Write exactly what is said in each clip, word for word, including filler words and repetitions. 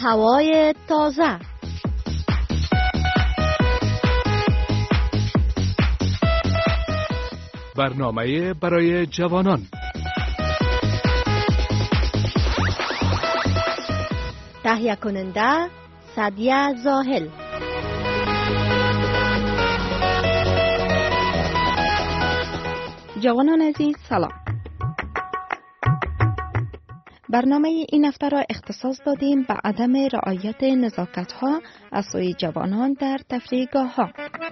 هوای تازه. برنامه برای جوانان. تهیه کننده سعدیه زاهل. جوانان عزیز سلام. برنامه این هفته را اختصاص دادیم به عدم رعایت نزاکت‌ها از سوی جوانان در تفریحگاه‌ها.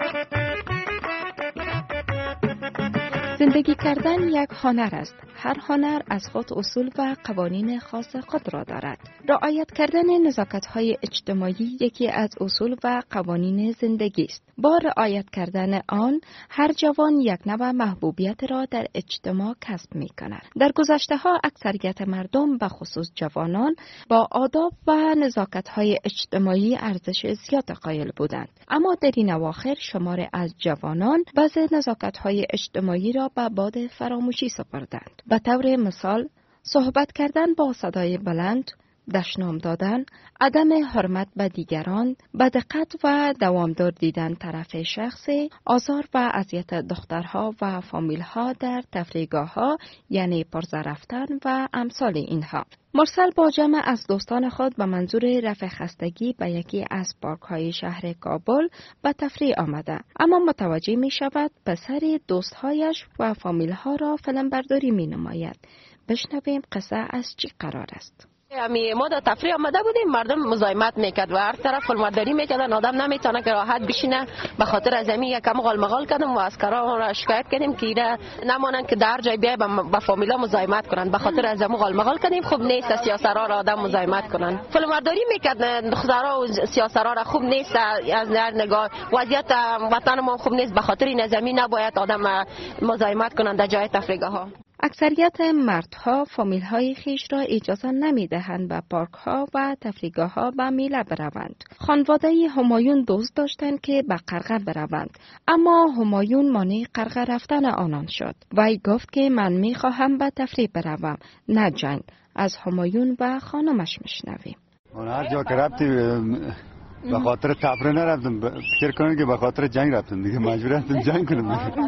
زندگی کردن یک هنر است. هر هنر از خود اصول و قوانین خاص خود را دارد. رعایت کردن نزاکت‌های اجتماعی یکی از اصول و قوانین زندگی است. با رعایت کردن آن، هر جوان یک نوع محبوبیت را در اجتماع کسب می‌کند. در گذشته‌ها اکثریت مردم به خصوص جوانان با آداب و نزاکت‌های اجتماعی ارزش زیاد قائل بودند. اما در این اواخر شمار از جوانان بعضی نزاکت‌های اجتماعی را به باد فراموشی سپردند. به طور مثال، صحبت کردن با صدای بلند، دشنام دادن، عدم حرمت به دیگران، به دقت و دوامدار دیدن طرف شخصی، آزار و اذیت دخترها و فامیلها در تفریحگاه‌ها یعنی پرزه رفتن و امثال اینها. مرسل با جمع از دوستان خود به منظور رفع خستگی به یکی از پارک‌های شهر کابل به تفریح آمده، اما متوجه می شود پسر دوستهایش و فامیلها را فیلم برداری می نماید. بشنویم قصه از چی قرار است. امی ما در تفریح آمده بودیم، مردم مزاحمت میکرد و هر طرف فیلمبرداری میکردن، آدم نمیتونه که راحت بشینه. به خاطر از امی یکم غالمغال کردم و اسکرا را شکایت کردیم که اینا نمانن که در جای بیای با فامیلا مزاحمت کنن. به خاطر از امی غالمغال کردیم. خوب نیست سیاسرا را آدم مزاحمت کنن. فیلمبرداری میکردن دخترا و سیاسرا را خوب نیست از هر نگاه. وضعیت وطن ما خوب نیست. به خاطر این زمین نباید آدم مزاحمت کنن در جای تفریح ها. اکثریت مردها فامیل‌های خیش را اجازه نمی‌دهند به پارک‌ها و تفریحگاه‌ها به میله بروند. خانواده همایون دوست داشتند که به قرقه بروند، اما همایون مانع قرقه رفتن آنان شد. وی گفت که من می‌خواهم به تفریح بروم، نه جنگ. از همایون و خانمش میشنویم. هر جا که رفتیم به خاطر تفریح نرفتم، فکر کنم که به خاطر جنگ رفتم دیگه، مجبور هستم جنگ کنم.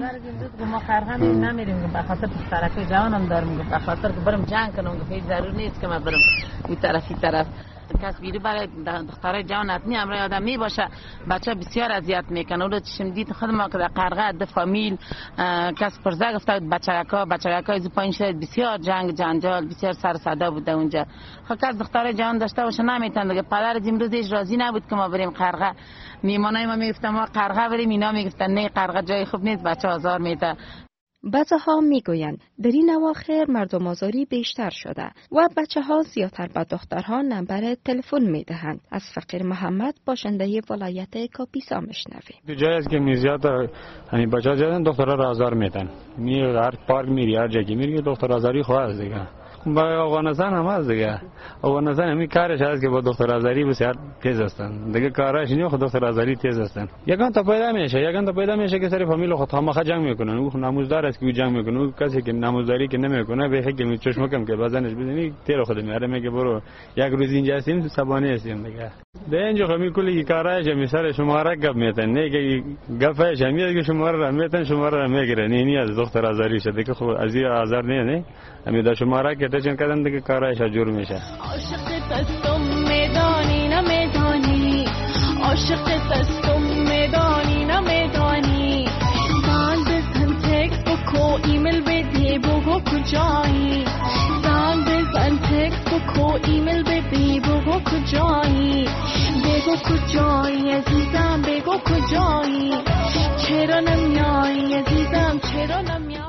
ما خرقه نمیریم به خاطر پسرک جوانم دارم، به خاطر که برم جنگ کنم که هیچ ضرور نیست که من برم این طرفی طرف. کس بیری برای دخترای جوان حتمی امرای آدم می باشه. بچه بسیار اذیت میکنه. اون چشم دید خود ما که در قرقه ده فامیل کس پرزه گفته بچه‌ها بچه‌ها از پایین شد، بسیار جنگ جنجال، بسیار سر صدا بود اونجا. خب کس دخترای جوان داشته باشه نمیتونه دیگه. پدر از امروز هیچ راضی نبود که ما بریم قرقه. میمانای ما میگفتن ما قرقه بریم، اینا میگفتن نه قرقه جای خوب نیست، بچه آزار میده. بعضها میگویند در این اواخر مردم آزاری بیشتر شده و بچه ها زیادتر به دخترها نمبر تلفن میدهند. از فقیر محمد باشنده ولایت کاپیسا میشنویم. جایی است که میزیاد همین بچه‌ها زیادن دخترها را آزار میدن. می هر پارک میری هر جایی میری دختر آزاری خواهد دیگه. با افغانستان هم هست دیگه. افغانستان همین کارش هست که با دختر آزاری بسیار تیز هستن. دیگه کارش اینه خود دختر آزاری تیز هستن. یگان تا پیدا میشه، یگان تا پیدا میشه که سر فامیل خود هم خود جنگ میکنن. او نمازدار است که جنگ میکنه. او کسی که نمازداری که نمیکنه به حق می چشم کم که بزنش بزنی تیر خود میاره میگه برو یک روز اینجا هستیم تو سبانه هستیم دیگه. ده اینجا خمی کلی کارش می سر شما را گپ میتن. نه که گپش میاد که شما را میتن شما را میگیره. نه نی از دختر آزاری شده که خب از این آزار نه نه. همین دا شما را که تجن کردن دیگه کارش جور میشه. عاشق دستم میدانی نمیدانی، عاشق دستم میدانی نمیدانی، زنگ بزن تکست بکو ایمیل بدی بگو کجایی، زنگ بزن تکست بکو ایمیل بدی بگو کجایی، بگو کجایی عزیزم بگو کجایی، چرا نمیایی عزیزم چرا نمیایی.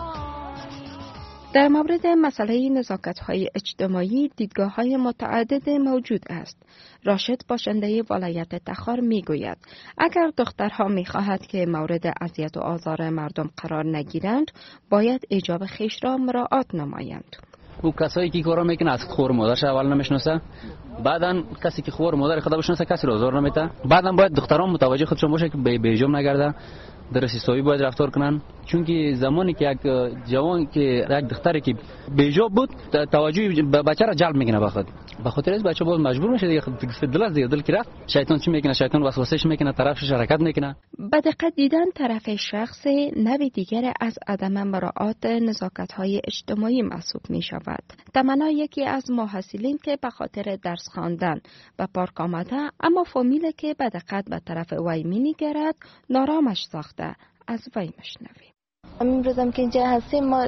در مورد مسئله نزاکت‌های اجتماعی دیدگاه‌های متعدد موجود است. راشد باشنده ولایت تخار میگوید اگر دخترها می‌خواهد که مورد اذیت و آزار مردم قرار نگیرند باید ایجاب خویش را مراعات نمایند. او کسایی که کارا میکنه از خور مادرش اول نمیشناسه، بعدن کسی که خور مادر خدا بشناسه کسی رو آزار نمیده، بعدن باید دختران متوجه خودشون باشه که به بیجام نگرده درست حسابی باید رفتار کنن، چون که زمانی که یک جوان که یک دختری که بیجا بود توجه بچه را جلب میکنه، بخاطر بخاطر از بچه باز مجبور میشه دیگه دل از دیگه دل کی رفت، شیطان چی میکنه؟ شیطان وسوسهش میکنه، طرفش حرکت میکنه. به دقت دیدن طرف شخص نوع دیگر از عدم مراعات نزاکت‌های اجتماعی محسوب میشود. تمنا یکی از محصلین که به خاطر درس خواندن به پارک آمده اما فامیلی که به دقت به طرف وی مینگرد نارامش ساخته، از وی مشنویم. امروزم که اینجا هستیم ما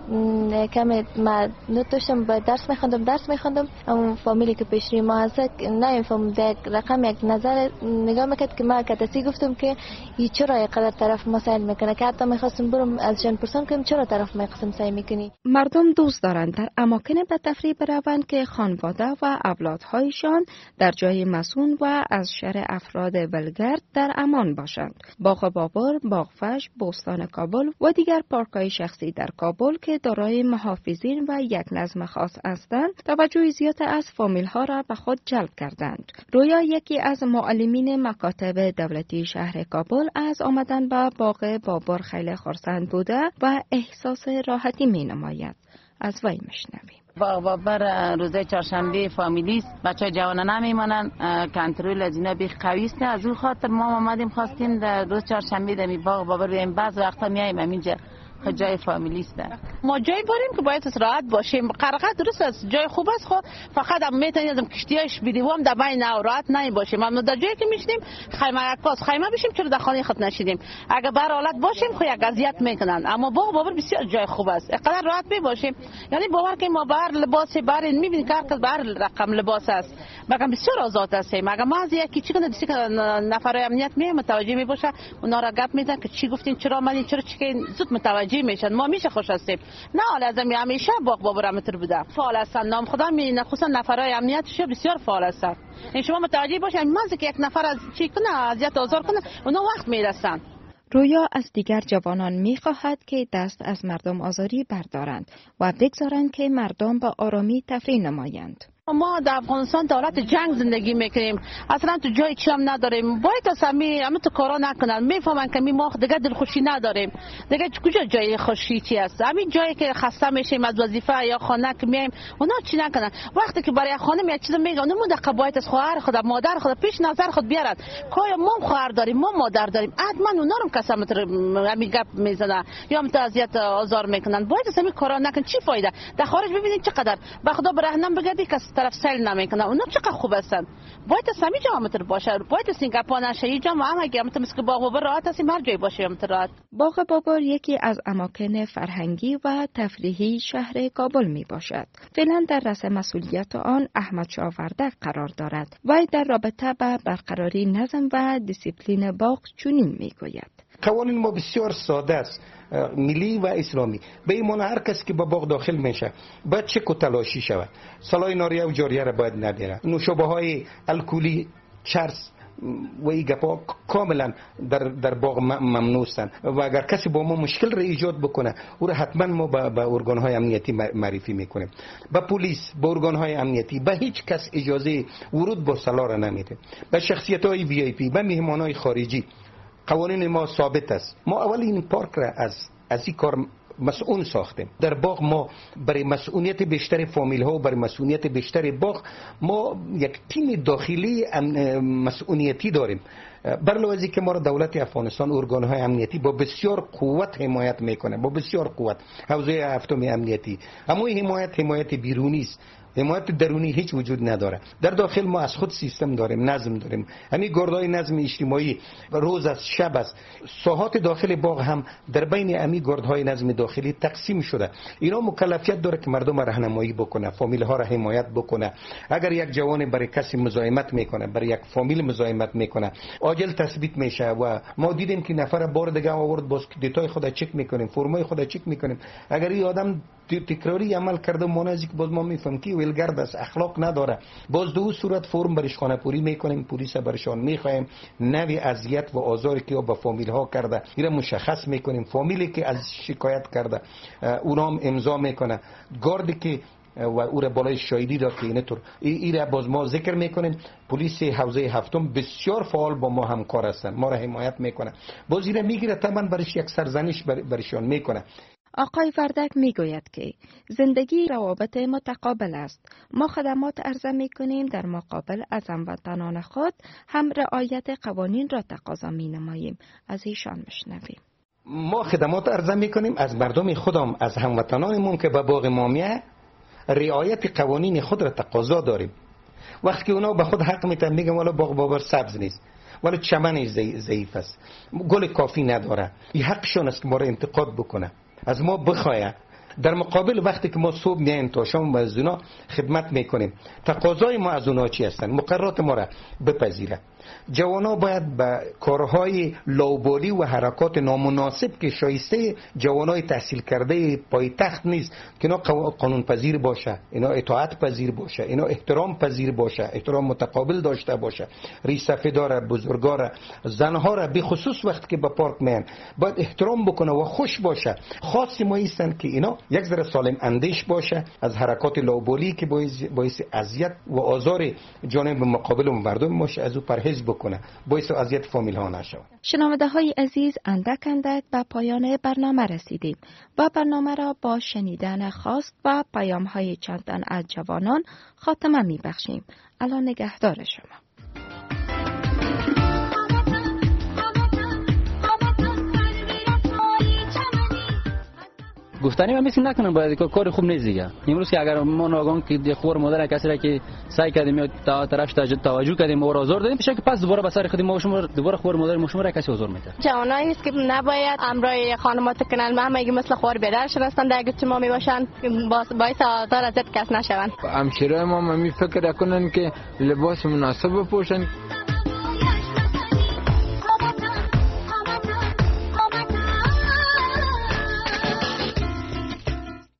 کم ما نتوشم به درس میخوندم درس میخوندم اون فامیلی که پیش روی ما هست نمیفهم یک رقم یک نظر نگاه میکرد که ما کتاسی گفتم که این چرا اینقدر طرف ما سعی میکنه که حتی میخواستم برم از جان پرسان کنم چرا طرف میخواستم سعی میکنی. مردم دوست دارند در اماکن به تفریح بروند که خانواده و اولادهایشان در جای مسئول و از شر افراد ولگرد در امان باشند. باغ بابر، باغفش، بوستان کابل و دیگر پارک‌های شخصی در کابل که دارای محافظین و یک نظم خاص هستند، توجه زیاد از فامیل‌ها را به خود جلب کردند. رویا یکی از معلمین مکاتب دولتی شهر کابل از آمدن به باغ بابر خیلی خرسند بوده و احساس راحتی می‌نماید. از وی مشنویم. باغ بابر روزه چهارشنبه فامیلی است، بچه جوان نمیمونن، کنترل از اینا بیخ قوی است. از اون خاطر ما آمدیم خواستیم در روز چهارشنبه در باغ بابر بیایم. بعض وقتا میایم اینجا جای فامیلی است. ما جای بریم که باید راحت باشیم. قرقه درست است، جای خوب است، خود فقط هم میتونیم کشتیاش بدیوام در بین راحت نمی باشیم. ما در جایی که میشیم خیمه یک پاس خیمه بشیم چرا در خانه خود نشیدیم. اگه بر حالت باشیم خو یک اذیت میکنن، اما باغ بابر بسیار جای خوب است، اینقدر راحت می باشیم. یعنی باور که ما بر لباس بر میبینید که هر بر رقم لباس است، مگه بسیار آزاد هستیم. مگه ما از یکی چی کنه دیسی که نفرای امنیت می متوجه می باشه اونا را گپ میزنن که چی گفتین، چرا آمدین، چرا چی، زود متوجه میشن. ما میشه خوش هستیم. نه حالا از همیشه باغ بابر امتر بوده فعال هستن، نام خدا می خصوصا نفرای امنیتش بسیار فعال هستن. این شما متوجه باشین مزه که یک نفر از چی کنه اذیت آزار کنه اونا وقت میرسن. رویا از دیگر جوانان میخواهد که دست از مردم آزاری بردارند و بگذارند که مردم با آرامی تفریح نمایند. ما در افغانستان دولت جنگ زندگی میکنیم، اصلا تو جای چی هم نداریم. باید اصلا می همه تو کارا نکنن، میفهمن که ما دیگه دلخوشی نداریم، دیگه کجا جای خوشی چی است. همین جایی که خسته میشیم از وظیفه یا خانه که میایم اونا چی نکنن. وقتی که برای خانم یک چیز میگن اونم دقیقاً باید از خواهر خود مادر خود پیش نظر خود بیارن که ما خواهر داریم ما مادر داریم، حتما اونا رو کسا متر همین گپ میزنن یا متازیت آزار میکنن. باید اصلا کارا نکن، چی فایده. در خارج ببینید چقدر به خدا برهنم بگردی که طرف سیل نمیکنه اونا چقدر خوب هستن. باید سمی جامتر باشه، باید سینگاپور نشه جام هم اگه مثل مثل باغ بابر راحت هستیم هر جای باشه متر راحت. باغ بابر یکی از اماکن فرهنگی و تفریحی شهر کابل می باشد. فعلا در رأس مسئولیت آن احمد شاه وردک قرار دارد و در رابطه با برقراری نظم و دیسیپلین باغ چنین می گوید. قوانین ما بسیار ساده است، ملی و اسلامی. به این معنی هر کسی که به باغ داخل میشه باید چک و تلاشی شود، سلای ناریه و جاریه را باید نبیره، نوشابه های الکلی، چرس و این گپا کاملا در در باغ ممنوع هستند و اگر کسی با ما مشکل را ایجاد بکنه او را حتما ما به با ارگان های امنیتی معرفی میکنیم، به پلیس، به ارگان های امنیتی. به هیچ کس اجازه ورود با سلا را نمیده. به شخصیت های وی آی پی، به مهمان های خارجی قوانین ما ثابت است. ما اول این پارک را از از این کار مسئول ساختیم. در باغ ما برای مسئولیت بیشتر فامیل ها و برای مسئولیت بیشتر باغ ما یک تیم داخلی مسئولیتی داریم. برلوازی که ما را دولت افغانستان ارگان های امنیتی با بسیار قوت حمایت میکنه، با بسیار قوت. حوزه هفتم امنیتی اما این حمایت حمایت بیرونی است، حمایت درونی هیچ وجود نداره. در داخل ما از خود سیستم داریم، نظم داریم. همین گردهای نظم اجتماعی روز از شب است. ساحات داخل باغ هم در بین همین گردهای نظم داخلی تقسیم شده. اینا مکلفیت داره که مردم راهنمایی بکنه، فامیل ها را حمایت بکنه. اگر یک جوان برای کسی مزاحمت میکنه، برای یک فامیل مزاحمت میکنه، عاجل تثبیت میشه و ما دیدیم که نفر بار دیگه آورد باز دیتای خود چک میکنیم، فرمای خود چک میکنیم. اگر این آدم تکراری عمل کرده مانازی که باز ما میفهمیم که ولگرد است، اخلاق نداره، باز دو صورت فرم برش خانه پوری میکنیم، پلیس برشان میخوایم. نوی اذیت و آزاری که با فامیل ها کرده اینا مشخص میکنیم. فامیلی که از شکایت کرده اونام امضا میکنه. گاردی که و او را بالای شاهدی داد که اینطور این را باز ما ذکر میکنیم. پلیس حوزه هفتم بسیار فعال با ما همکار هستند، ما را حمایت میکنه، باز این را میگیره تمام برش یک سرزنش برشان میکنه. آقای وردک میگوید که زندگی روابط متقابل است. ما خدمات عرضه میکنیم، در مقابل از هموطنان خود هم رعایت قوانین را تقاضا مینماییم. از ایشان میشنویم. ما خدمات عرضه میکنیم از مردم خودم، از هموطنانمون که به باغ ما میه، رعایت قوانین خود را تقاضا داریم. وقتی که اونا به خود حق میتن میگن والا باغ بابر سبز نیست، ولی چمن ضعیف است، گل کافی نداره، این حقشون است که ما را انتقاد بکنه، از ما بخواه. در مقابل وقتی که ما صبح میایم تا شام و از اونا خدمت میکنیم، تقاضای ما از اونا چی هستن؟ مقررات ما را بپذیره. جوانا باید به کارهای لاابالی و حرکات نامناسب که شایسته جوانای تحصیل کرده پایتخت نیست که اینا قانون پذیر باشه، اینا اطاعت پذیر باشه، اینا احترام پذیر باشه، احترام متقابل داشته باشه. رئیس صفه داره، بزرگا، زنها را به خصوص وقتی که به پارک میان باید احترام بکنه و خوش باشه. خاص ما ایستن که اینا یک ذره سالم اندیش باشه، از حرکات لاابالی که باعث باعث اذیت و آزار جانب مقابل و مردم باشه از او پرهیز بکنه، باعث اذیت فامیل ها نشه. شنونده های عزیز، اندک اندک به پایان برنامه رسیدیم و برنامه را با شنیدن خواست و پیام های چند تن از جوانان خاتمه می بخشیم. الان نگهدار شما. گفتنی من مثل نکنم، باید که کار خوب نیست دیگه. امروز که اگر ما ناگهان که خور مادر کسی را که سعی کردیم یا تا طرفش توجه کردیم و آزار دادیم، میشه که پس دوباره به سر خودیم ما شما دوباره خور مادر ما شما را کسی آزار میده. جوانایی است که نباید امرای خانمات کنن، همه میگه مثل خور بیدار شدن در اجتماع میباشن، باعث آزار از کس نشون. همشیرای ما می فکر کنن که لباس مناسب بپوشن.